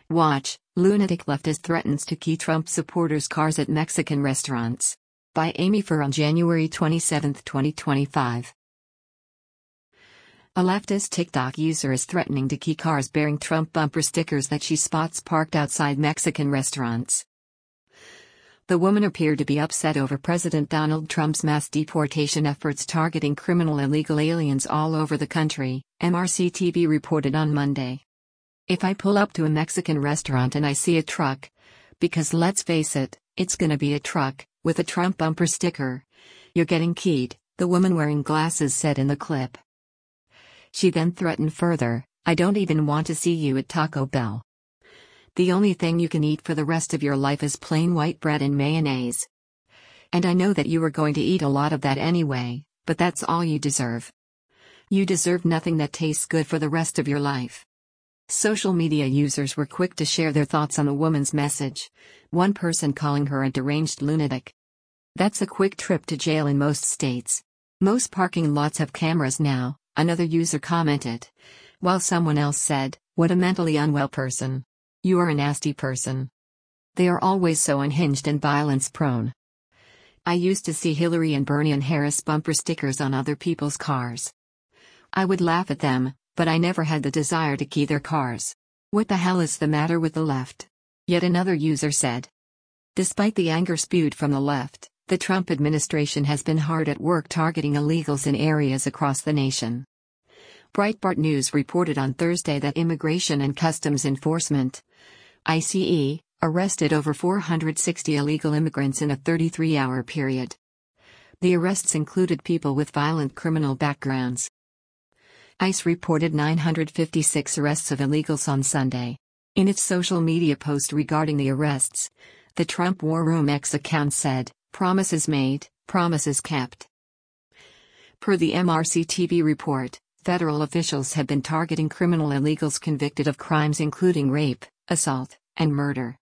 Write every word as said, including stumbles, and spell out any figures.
Watch, lunatic leftist threatens to key Trump supporters' cars at Mexican restaurants. By Amy Fur on January twenty-seventh, twenty twenty-five. A leftist TikTok user is threatening to key cars bearing Trump bumper stickers that she spots parked outside Mexican restaurants. The woman appeared to be upset over President Donald Trump's mass deportation efforts targeting criminal illegal aliens all over the country, M R C T V reported on Monday. If I pull up to a Mexican restaurant and I see a truck, because let's face it, it's gonna be a truck, with a Trump bumper sticker, you're getting keyed, the woman wearing glasses said in the clip. She then threatened further, I don't even want to see you at Taco Bell. The only thing you can eat for the rest of your life is plain white bread and mayonnaise. And I know that you are going to eat a lot of that anyway, but that's all you deserve. You deserve nothing that tastes good for the rest of your life. Social media users were quick to share their thoughts on the woman's message, one person calling her a deranged lunatic. That's a quick trip to jail in most states. Most parking lots have cameras now, another user commented, while someone else said, what a mentally unwell person. You are a nasty person. They are always so unhinged and violence-prone. I used to see Hillary and Bernie and Harris bumper stickers on other people's cars. I would laugh at them, but I never had the desire to key their cars. What the hell is the matter with the left? Yet another user said. Despite the anger spewed from the left, the Trump administration has been hard at work targeting illegals in areas across the nation. Breitbart News reported on Thursday that Immigration and Customs Enforcement, I C E, arrested over four hundred sixty illegal immigrants in a thirty-three hour period. The arrests included people with violent criminal backgrounds. ICE reported nine hundred fifty-six arrests of illegals on Sunday. In its social media post regarding the arrests, the Trump War Room X account said, promises made, promises kept. Per the M R C T V report, federal officials have been targeting criminal illegals convicted of crimes including rape, assault, and murder.